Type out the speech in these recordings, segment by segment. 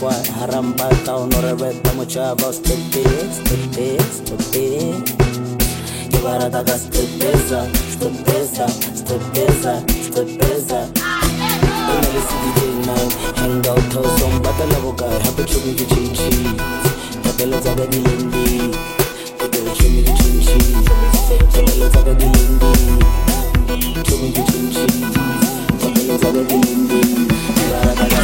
kwa harambata honorable mochava stepe Ibarata stepeza in the city night hang out to some battle of guy happy to me chichi battle of the lindi battle to me chichi battle of the lindi to me chichi battle of the lindi Ibarata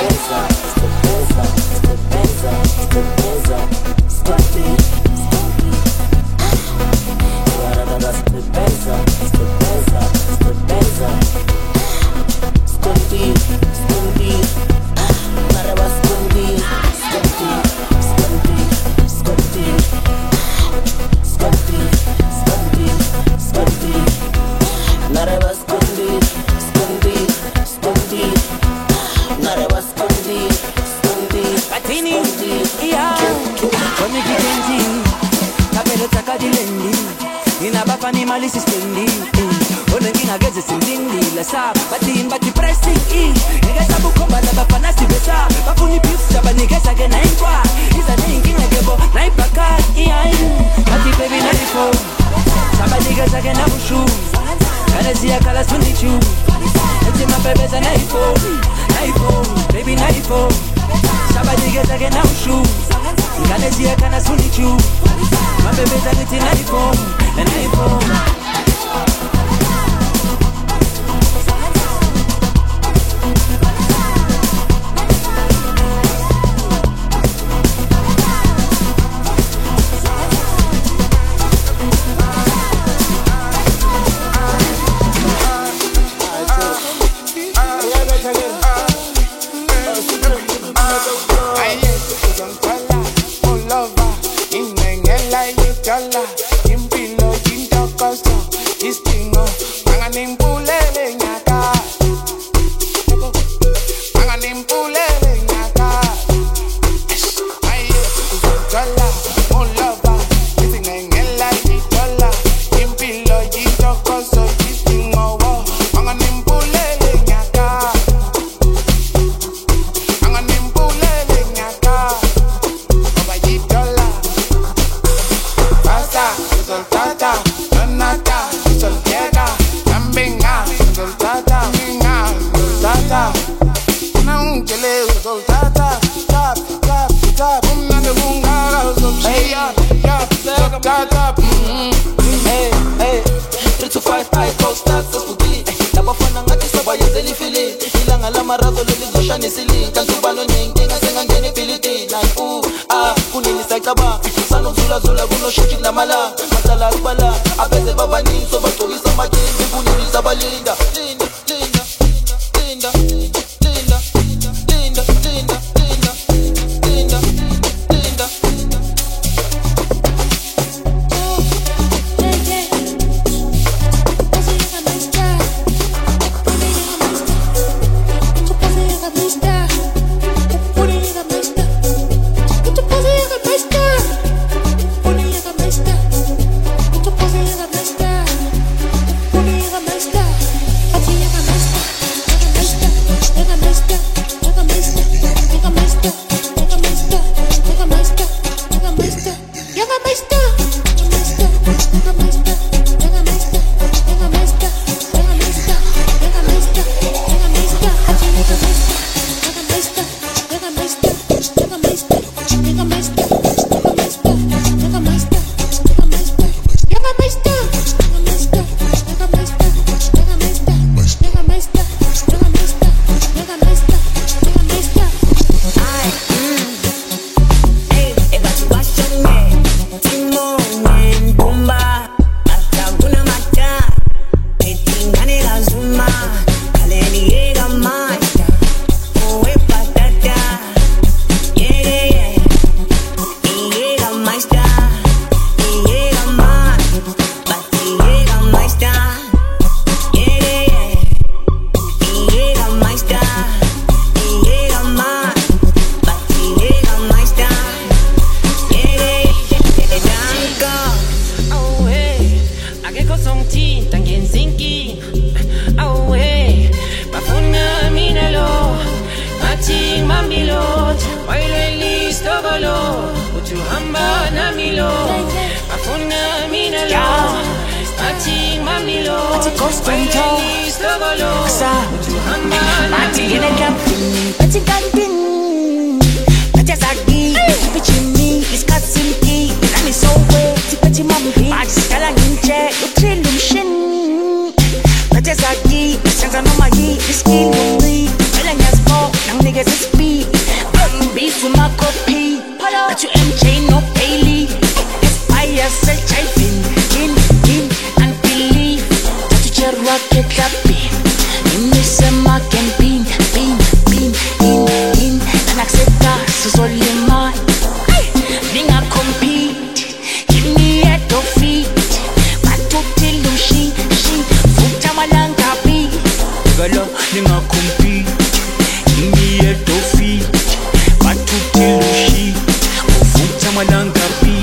stepeza Mali sistendi ona ngina geze sindindi la sab bati pressing ngeza bukomba la bafana sibesa bafuni beef jaba ngeza ke na inkwa iza ngina gebo na ipaka bati baby na ifo saba ngeza ke na bushu kana zia kala sundichu eti mabebeza na ifo baby na ifo saba ngeza ke na bushu kana zia kana sundichu mabebeza eti na ifo and I Ati ghost and talk Sa Mati yine camping Ati camping Ati zagi Tipi chimney Iskatsi mki Nani sowe Tipi mampi Ati skala ninche Utri lumshin Ati zagi Senza noma yi Iski lumri Wela nyaspo Nang niggas is speed Beats with my copy Ati MJ no Bailey Inspire self chafing In and believe Cherwa ke klapi Inisema ken bin in Nanakseta sizolima Ninga compete Give me a defeat Matuti lushi Futa malanga bi Galo ninga compete Give me a defeat Matuti lushi Futa malanga bi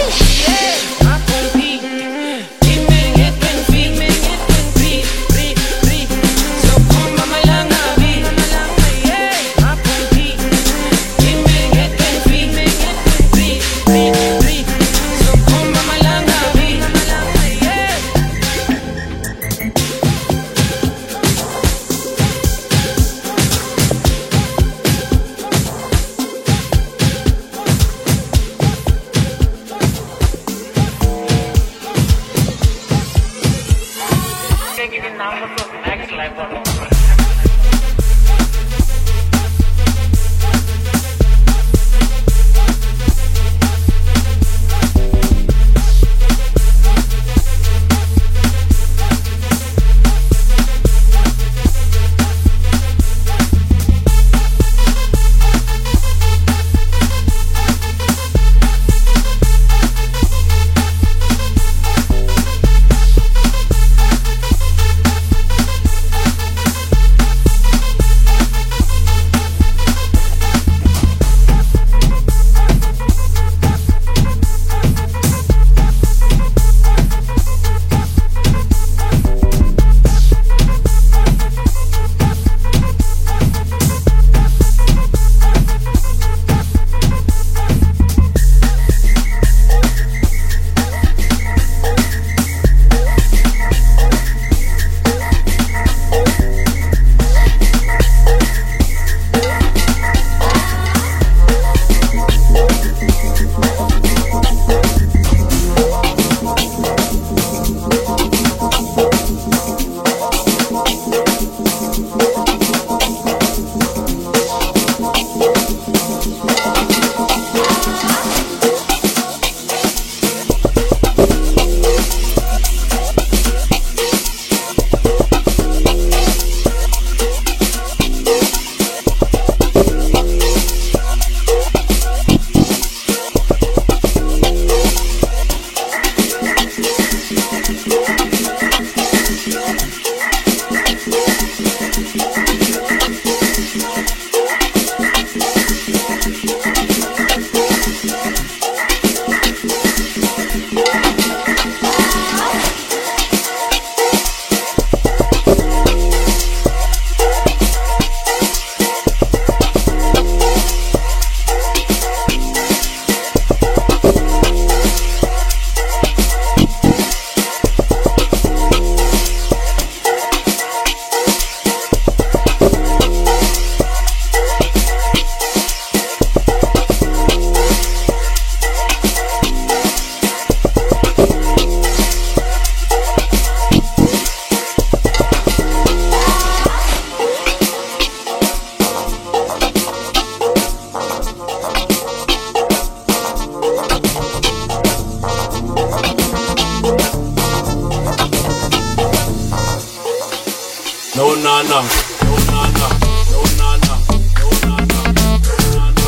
No nana, no nana, no nana, no nana, no nana.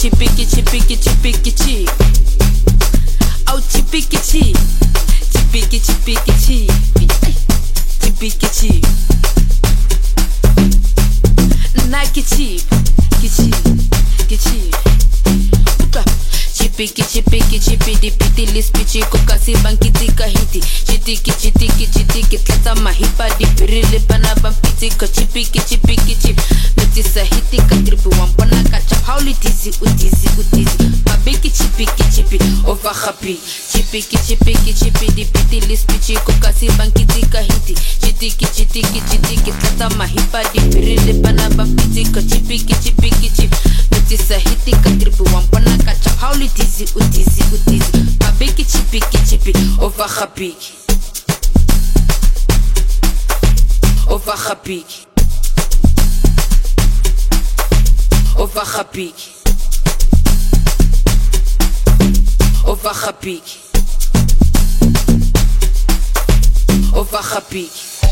chipiki chipiki chipiki chi. Oh chipiki chi. Chipiki chipiki chi. Chipiki chi. Nike chi. Kichi. Kichi. Chipiki chipiki chipidi piti lispichi kokasi bankiti kahiti chitiki chitiki chitiki tlata mahipa di pirile pana bampiti ko chipiki chipiki chip metisa hiti ka tripi wampana ka chap hauli tizi utizi mabiki chipiki chipi over happy chipiki chipiki chipidi piti lispichi kokasi bankiti kahiti chitiki chitiki chitiki tlata mahipa di pirile pana bampiti ko chipiki chipiki chip metisa hiti ka tripi wampana ka chap hauli utizi mabiki chipiki chipi over happy over happy over happy over happy over happy.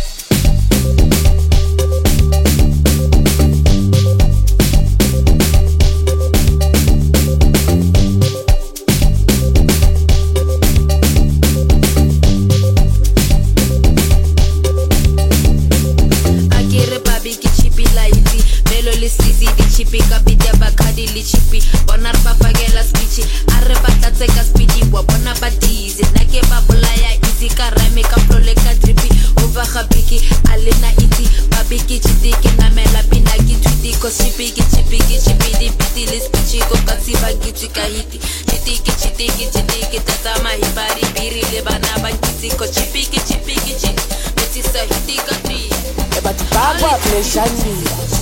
Chipi kapita bakadi li chipi bonar papagela spichi arre batatse ka speedy wa bona badize nake babulaya easy karame ka prole ka tripi over habiki alena iti babiki chitiki na mela pinaki twiti ko chipiki di piti li spichi ko kasi bagiti ka hiti chitiki tata mahibari biri le bana bagiti ko chipiki metisa hiti ka tri ebati bagwa pleshani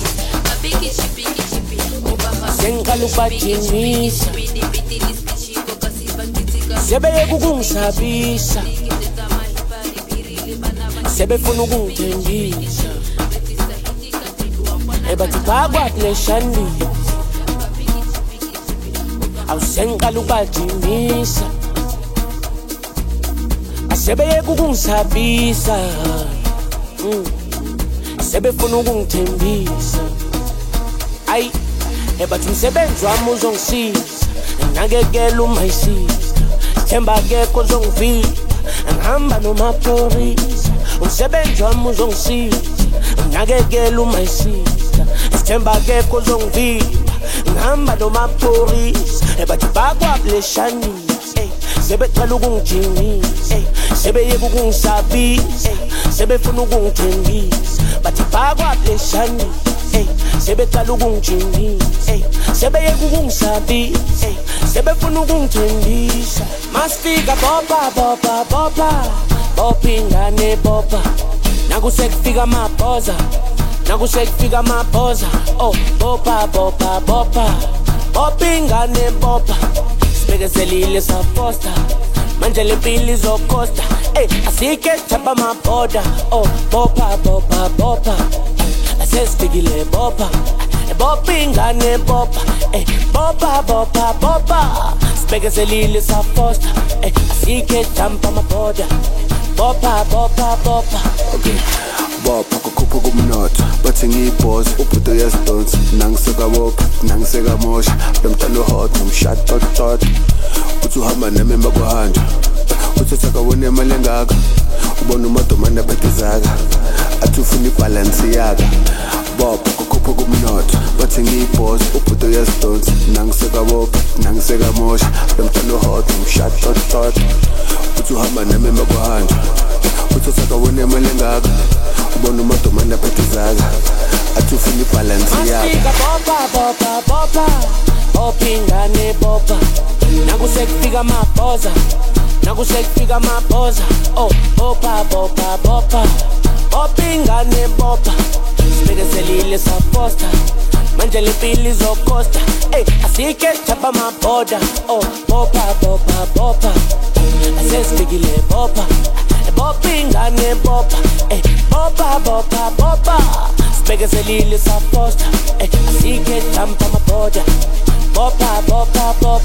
sengalubajimisa sebeye kukungisabisa sebefuna ukungithembisa ebathi bakwapleshani awusengalubajimisa asebeye kukungisabisa sebefuna ukungithembisa ay ebathi umsebenzi wami uzongisiza ngakekela umayisiza themba akekho ozongivika ngihamba nomaphorisa umsebenzi wami uzongisiza ngakekela umayisiza themba akekho ozongivika ngihamba nomaphorisa ebathi bakwapleshani sebeqala ukungijimisa sebeyeka ukungisabisa sebefuna ukungithembisa bathi bakwapleshani sebeqala ukungijimisa sebeyeka ukungisabisa sebefuna ukungithembisa masifika bopa ingane bopa nakusekufika amabhoza oh bopa ingane bopa sibekezelile saposta manje le mpilo izokosta asike chapa amaboda oh bopa asesifikile bopa ingane bopa bopa sibekezelile saposta asike chapa amaboda bopa okay bopa kukhupha kumnotho bathi ngiyibhoza ubhudo yasidonsa nangiseka bopa nangiseka mosha lomntana hot nomshado tot uthi uhamba nami emakuhanja uthatha kawona imali engaka ubona umadomanda phethezaka athi ufuna ibalance yaka bopa kukhupha kumnotho bathi ngiyibhoza ubhudo yasidonsa nangiseka bopa nangiseka mosha lomntana hot nomshado tot uthi uhamba nami emakuhanja uthatha kawona imali engaka ubona umadomanda phethezaka athi ufuna ibalance yaka bopa ingane bopa nakusekufika amabhoza oh bopa ingane bopa sibekezelile saposta manje le mpilo izokosta asike chapa amaboda oh bopa asesifikile bopa ingane bopa bopa sibekezelile saposta asike chapa amaboda bopa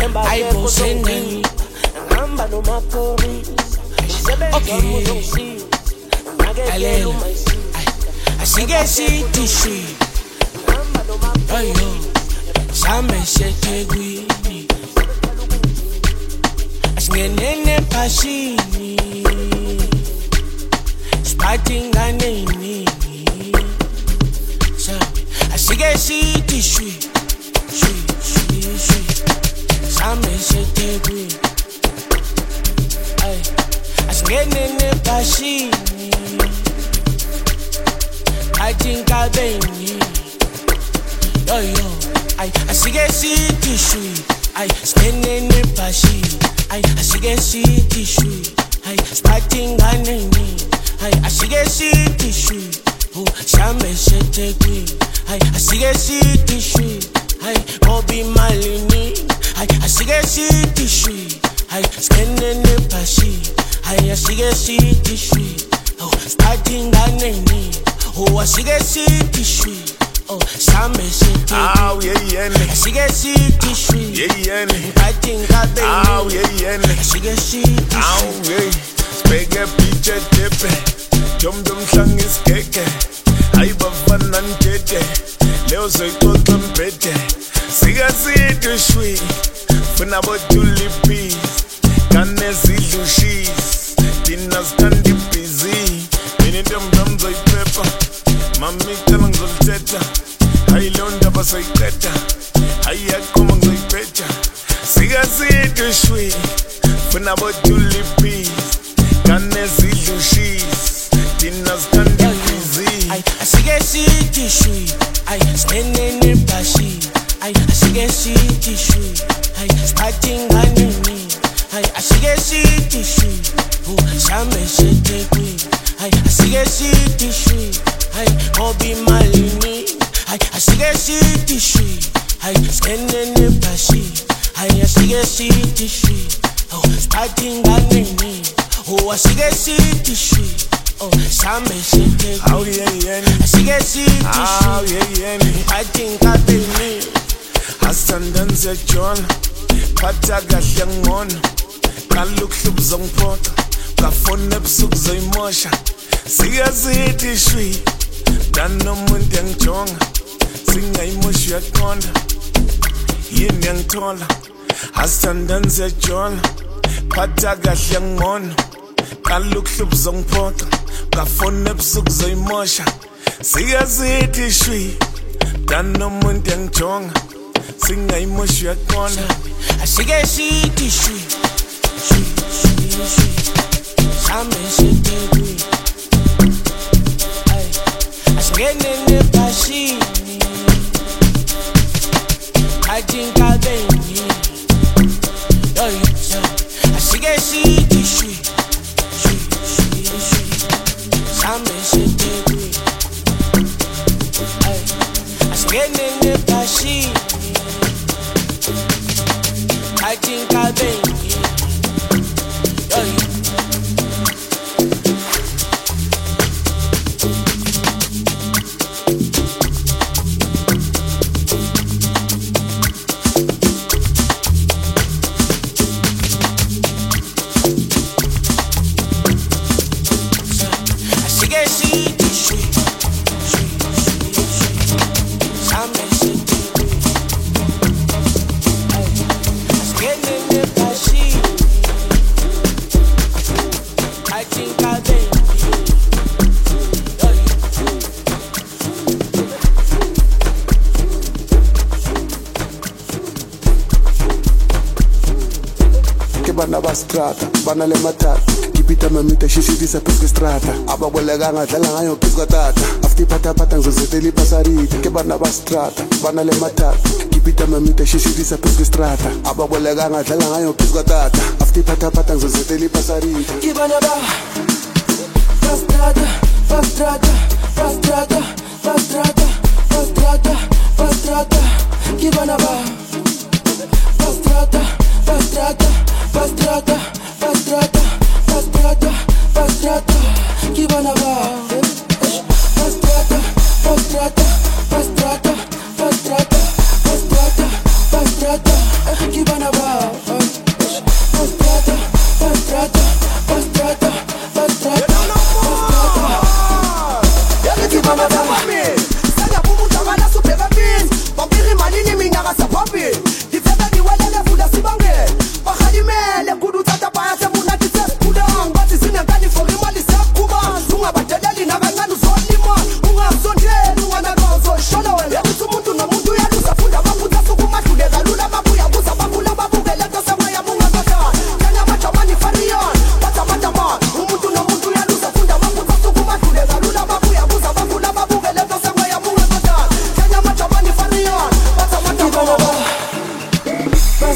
ayibosendani ngihamba nomaphorisa okay alela asike sithi shi ayo shambe shetegwini asingenene phashini spatingane ini asike sithi shi shambe shetegwini ay asingenene phashini I think I'll be yo yo. I see tissue. I spending the passion. I see tissue. I starting a name. I see tissue. Oh, Shambe Shetegui. I see tissue. I Bobby Malini. I see tissue. I spending the passion. I see tissue. Oh, starting a name. Oh, I see tissue. Oh, Shambe Shetegui. Oh, yeah. I see tissue. Yeah. I think I'll be. Oh, yeah. I see tissue. Oh, yeah. Spege piche tepe. Jom slang is keke. Ay bafana ntete. Leo soy todo mpete. Siga tissue. Funa botuli peas. Kane zilushis. Dinas kandi busy. Mini dum zoy pepper. Mami kama ngolteta. Hay londa basoy keta. Hay akoma ngoy pecha. Siga tissue. Funa botuli peas. Kane zilushis. Dinas kandi busy. I see tissue. I spending the passion. I see tissue. I starting a name. I see tissue. Oh, Shambe Shetegui. I see tissue. I Bobby Malini. I see tissue. I spending the passion. I see tissue. Oh, starting a name. Oh, I see tissue. Oh, Shambe Shetegui. Oh, yeah. I see tissue. Oh, yeah. I think I'll be me. Asandanze John Pata kahle ngona Kalukhlub zongiphoqa Kafona ebusuku zoyimosha Siyazithi shwi Danomuntu yangijonga Singayimoshi uyaqonda Yini yangithola Asandanze John Pata kahle ngona Kalukhlub zongiphoqa Kafona ebusuku zoyimosha Siyazithi shwi Danomuntu yangijonga Singayimoshi uyaqonda I see tissue. Shambe Shetegui. I spending the passion. I think I'll be yo. I see tissue. Shambe Shetegui. I spending the passion. I think I'll be yo. I see tissue. Shambe Shetegui. I think I'll be Ke bana ba strata, bana le matata Kipita mamita shishidisa peske strata Ababoleka ngadlala ngayo phezu katata After pata ngizozethela ipasarita Ke bana ba strata, bana le matata Kipita mamita shishidisa peske strata Ababoleka ngadlala ngayo phezu katata After pata ngizozethela ipasarita Ke bana ba Fastrata Ke bana ba Fastrata Ke bana ba Fastrata Ke bana ba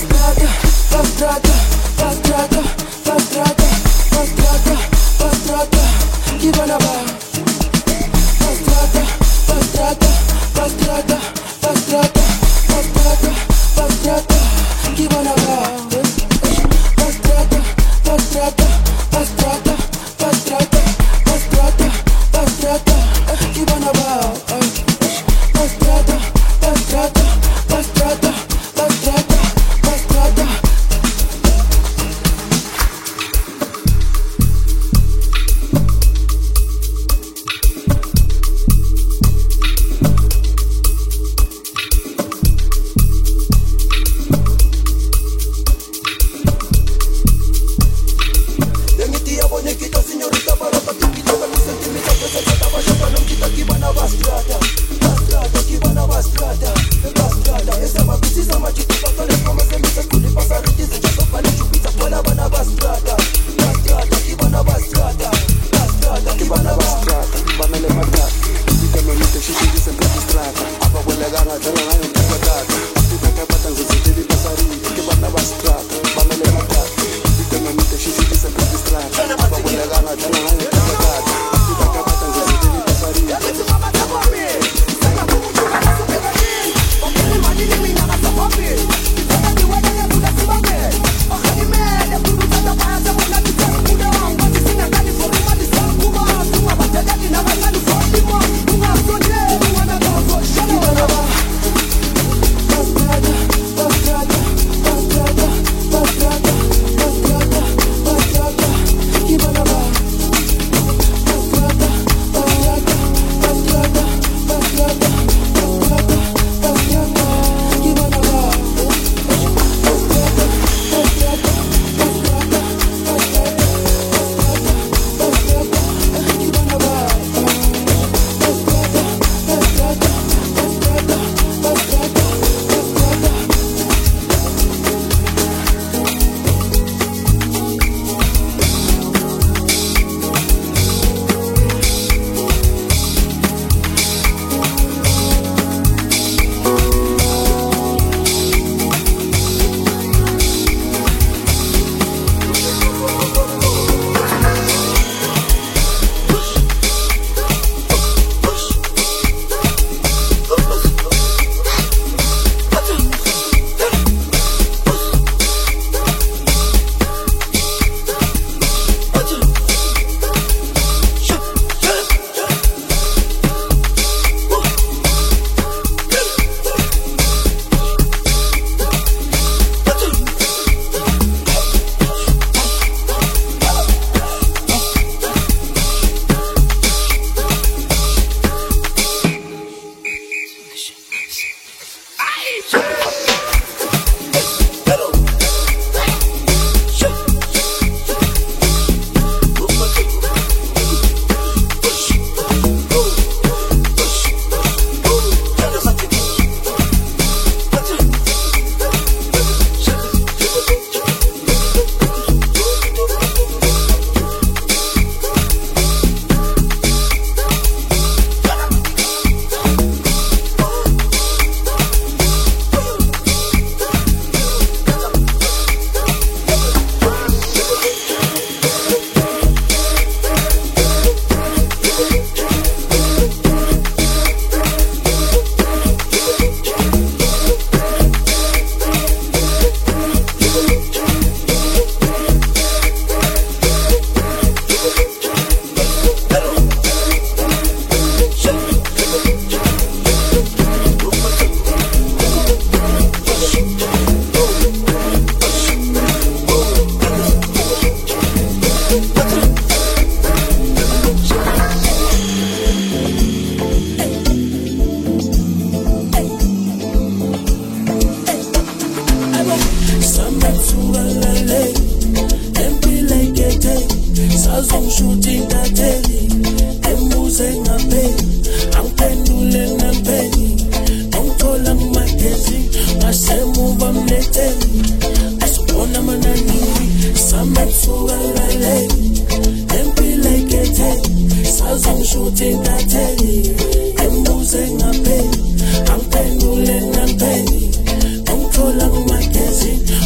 Angiphendule nampeni, ongithola kumagazini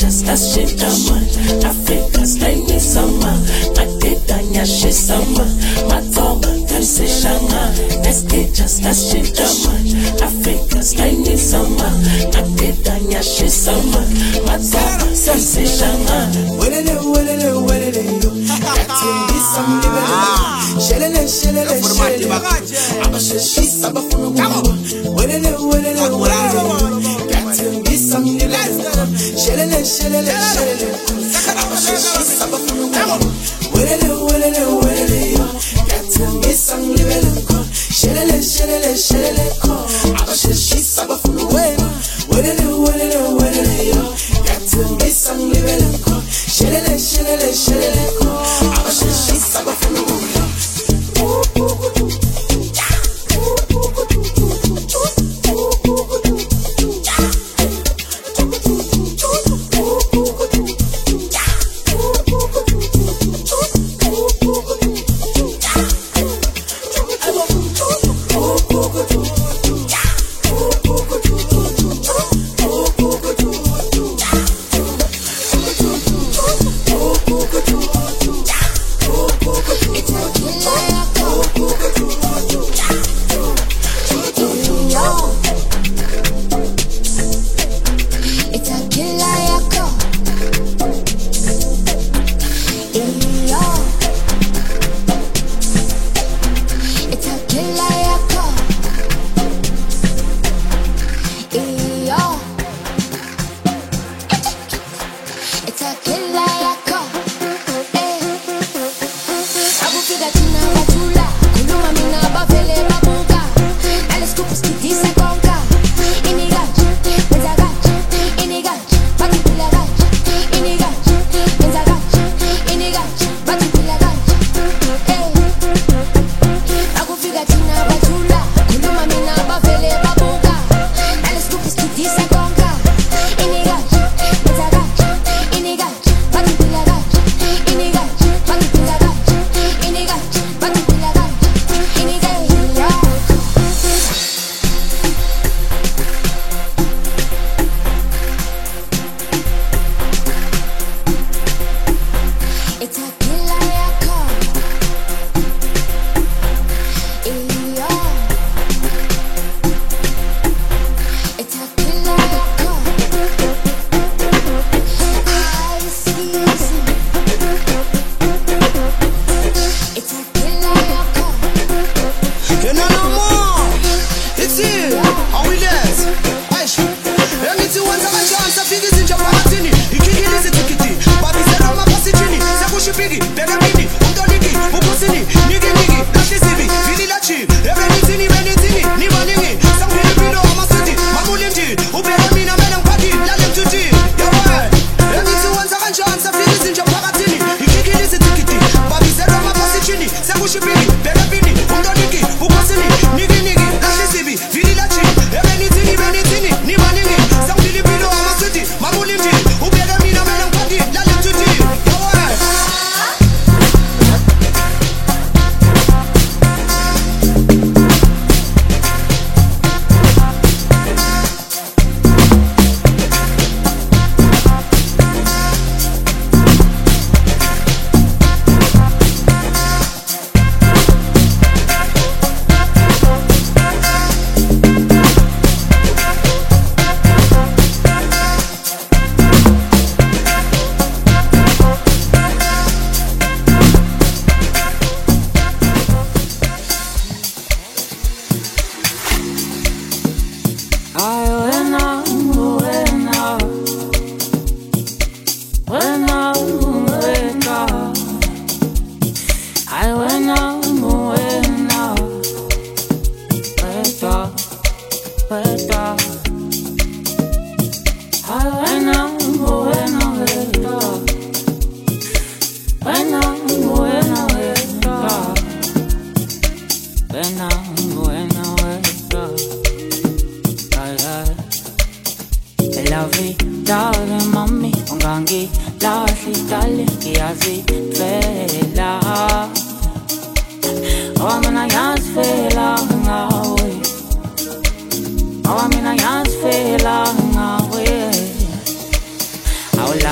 just a shit Africa stay summer Mateta nyashi summer Matoma kanse shanga Let's get just a shit Africa stay summer Mateta nyashi summer Matoma kanse shanga Welele yo Katimbi samli welele Shelele shelele Abasheshi sabafunu gumu Welele Katimbi samli welele Shelele Abasheshi sabafunu gumu Welele yo Katimbi samli welele Shelele Abasheshi sabafunu gumu Welele yo Katimbi samli welele Shelele Abasheshi sabafunu gumu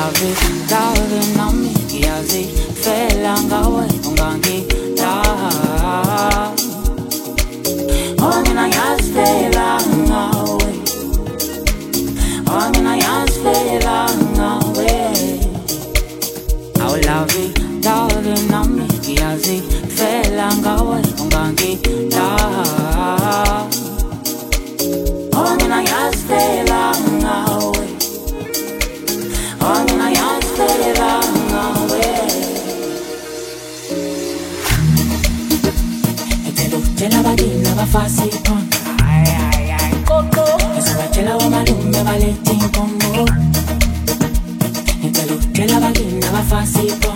love it, darling, nami kiasi fela ngawe ungangila. Oh, mina yas fela ngawe. Oh, mina yas fela ngawe. I love it, darling, nami kiasi fela ngawe ungangila. Oh, mina yas fela ngawe. Oh, mina yas fela ngawe. Tela badina bafasi pon. Ay ay ay coco. Esa tela wa malume baleti kongo. Tela badina bafasi pon.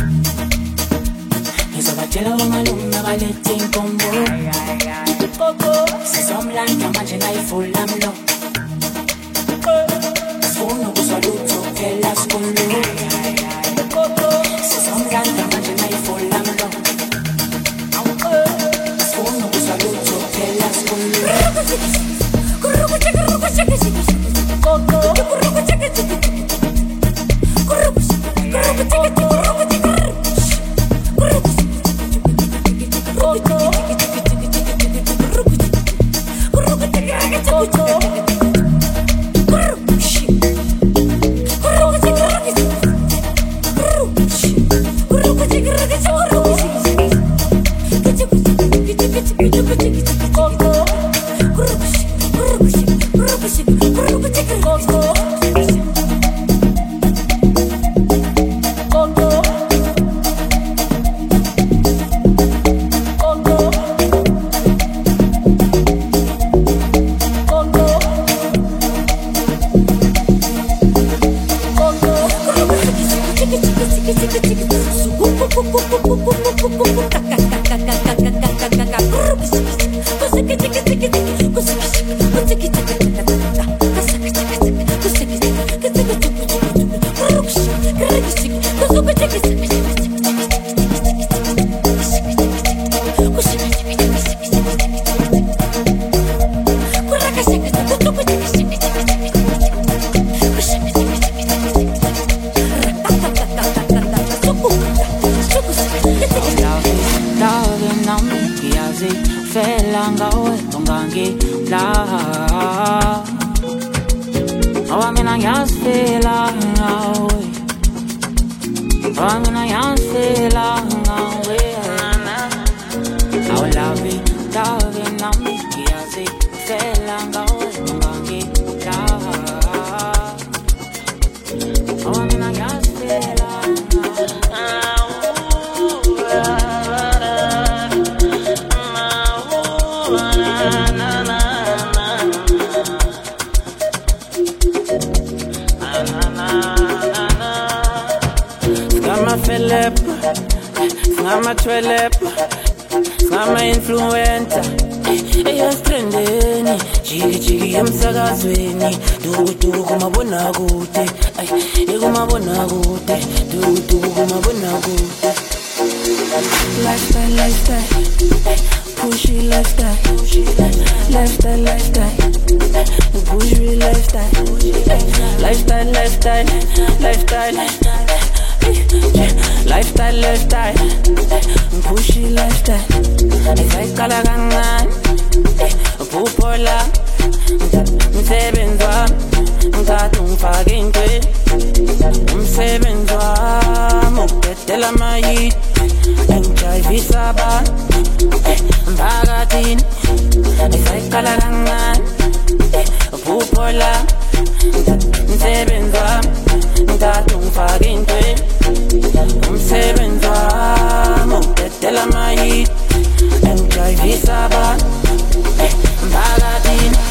Esa tela wa malume baleti kongo. Ay ay ay coco. Se somlanda manje ifula mlo. Suno kusaluto tela skulu. Ay ay coco. Se somlanda manje ifula mlo. Visa ba, Bagatin.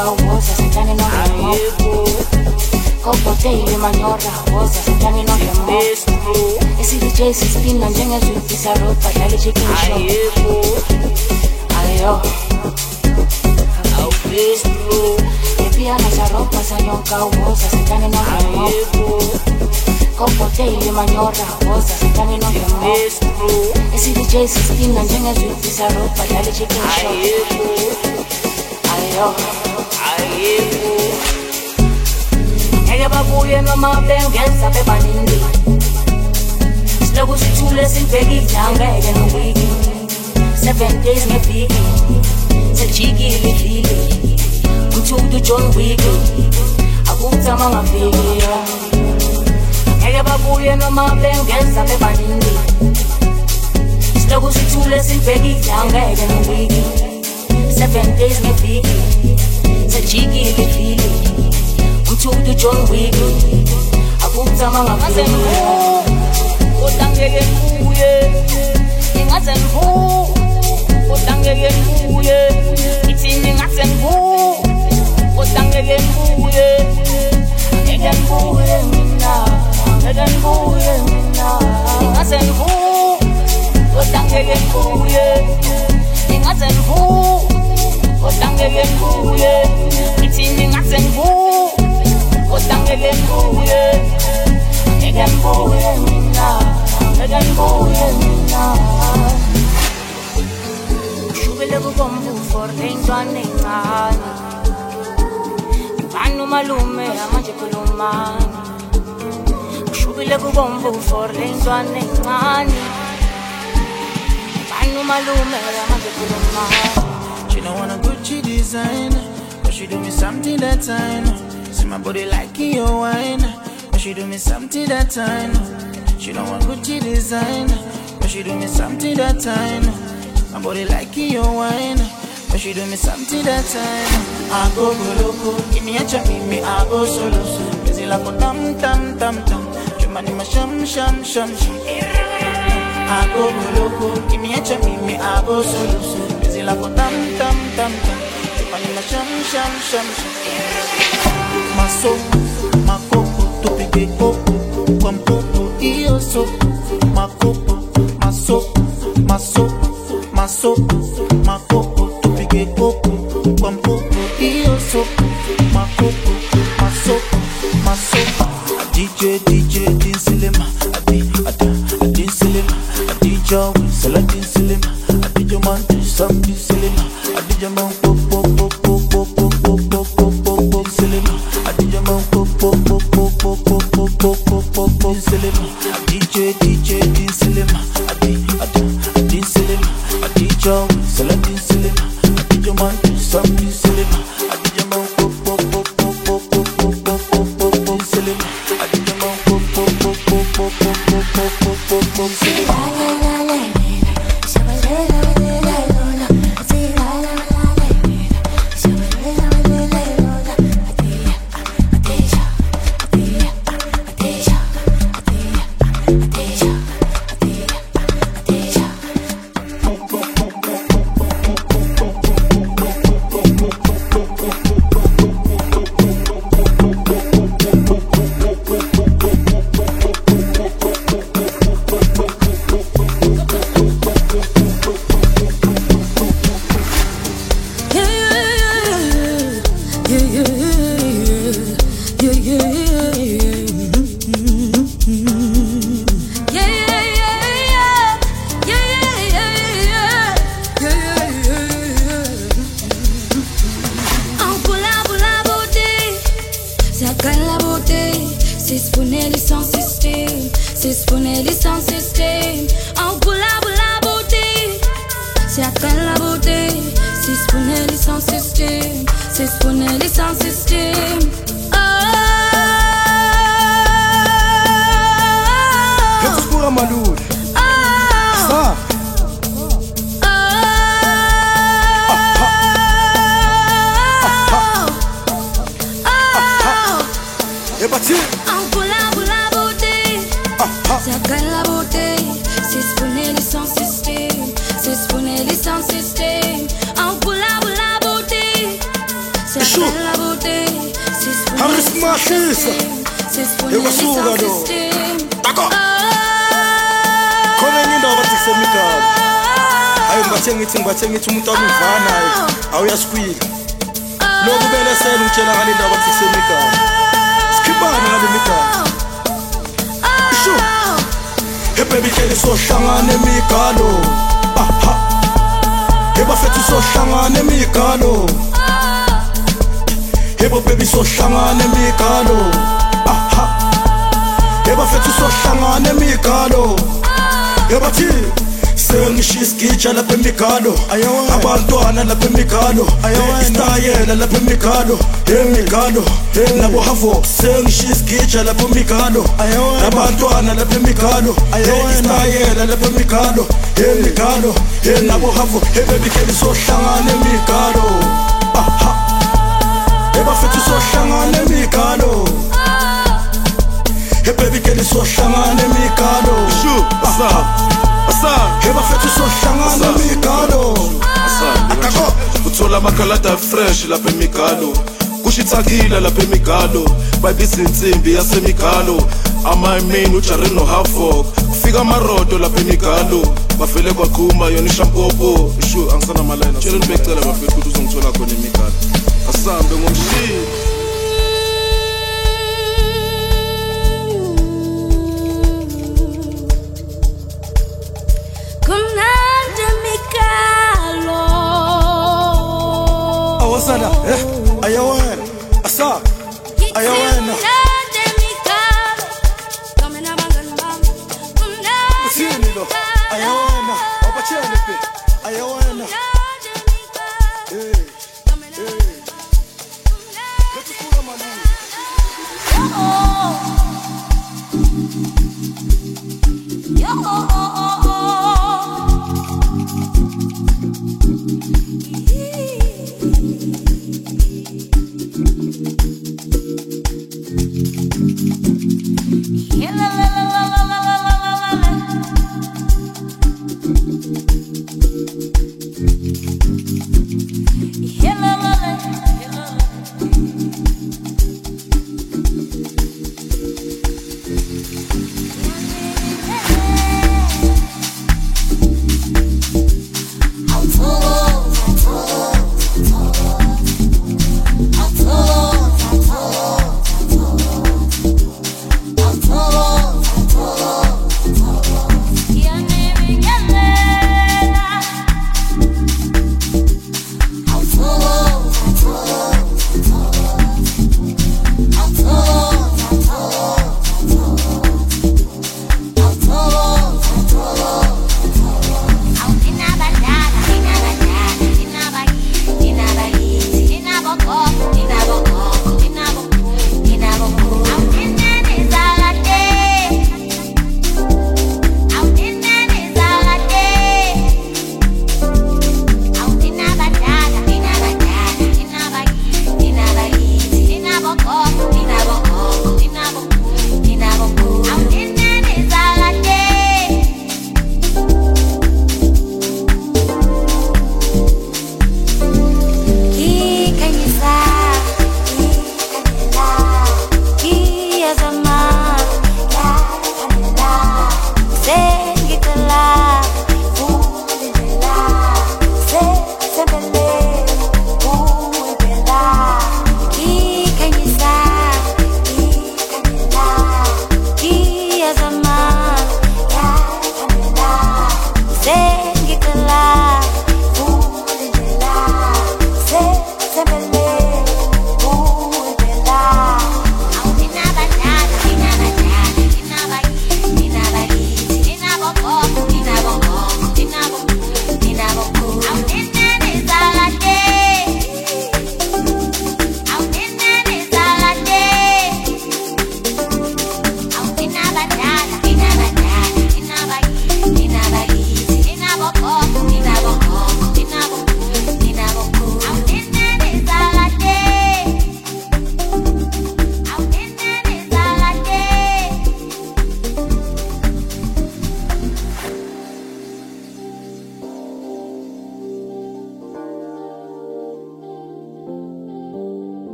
yonka uboza sitani no demo Kopo daily manyora uboza sitani no demo Esi DJ sispina njenge zwipisa road badali chicken shop Ayo Epiana sa ropa sa yonka uboza sitani no demo Kopo daily manyora uboza sitani no demo Esi DJ sispina njenge zwipisa road badali chicken shop Ayo Ege babuye noma bengeza bebaningi Siloku sithule sibheke idlanga eke nowiki 7 days ngeviki Sejikile idlile Umthudu John Wick Akuthama ngafiki Ege babuye noma bengeza bebaningi Siloku sithule sibheke idlanga eke nowiki 7 days ngeviki Sejikile idlile Umthudu John Wick Akuthama ngafiki Udangeke mbuye Ingaze ngivu Udangeke mbuye Ithini ngaze ngivu Udangeke mbuye Ngeke mbuye mina Ngeke mbuye mina Ingaze ngivu Udangeke mbuye Ingaze ngivu Udangeke mbuye Ithini ngaze ngivu Udangeke mbuye Ngeke mbuye mina Shubele kubombu for lengwane ngani Banu malume amanje kulumani Shubele kubombu for lengwane ngani Banu malume amanje kulumani She don't wanna Gucci design, but she do me something that time. See my body like your wine, but she do me something that time. She don't want Gucci design, but she do me something that time. My body like your wine, but she do me something that time. I go loco, give me a chop, me I go solo. Busy like a tam tam tam tam. Jumani ma sham sham sham sham. I go loco, give me a chop, me I go solo. Busy like a tam tam tam tam. Jumani ma sham sham sham sham. My soul, my coco, to pick it coco, kwampopo. Io so, ma copo, ma so, ma so, ma so, ma copo, tu pighe copo, quampopo. Io so, ma copo, ma so, ma so. A DJ, din silema, a din silema, a DJ, sala din silema, a DJ man, some din silema, a DJ man, popo, silema, a DJ man, popo, silema. DJ din silema, din silema, a DJ, sala din silema, a DJ man, some din silema, a DJ man, silema, a DJ man, Angisimahlisa ekwasuka lo Tako Khona enye indaba bathi kusemigalo Hayi ngibathe ngithi umuntu amuvana awuyasikwila Lokhu belesela ungitshela ngale ndaba bathi kusemigalo Sikhipana ngale migalo Sho Hey baby kele sohlangana emigalo Aha Ebafethu sohlangana emigalo Yebo baby sohlangana emigalo aha Ebafethu sohlangana emigalo Yebathi sengishisa gitsha lapha emigalo abantwana lapha emigalo istayela lapha emigalo nabo havo sengishisa gitsha lapha emigalo abantwana lapha emigalo istayela lapha emigalo nabo havo hey baby kele sohlangana emigalo aha Ebafethu sohlangana emigalo Hey baby kele sohlangana emigalo Ebafethu sohlangana emigalo Akako uthola amakhalada fresh lapha emigalo kushithakila lapha emigalo bayibisa insimbi yasemigalo ama-main uJaren noHafok kufika amarodo lapha emigalo bavele kwaqhuma yona ishampopo shu angisana malayina tshela becela bafethu ukuthi uzongithola khona emigalo asambe ngomshini kumnandi mikalo awasana ayawena asa ayawena Sini lo ayawena abachele pe ayawena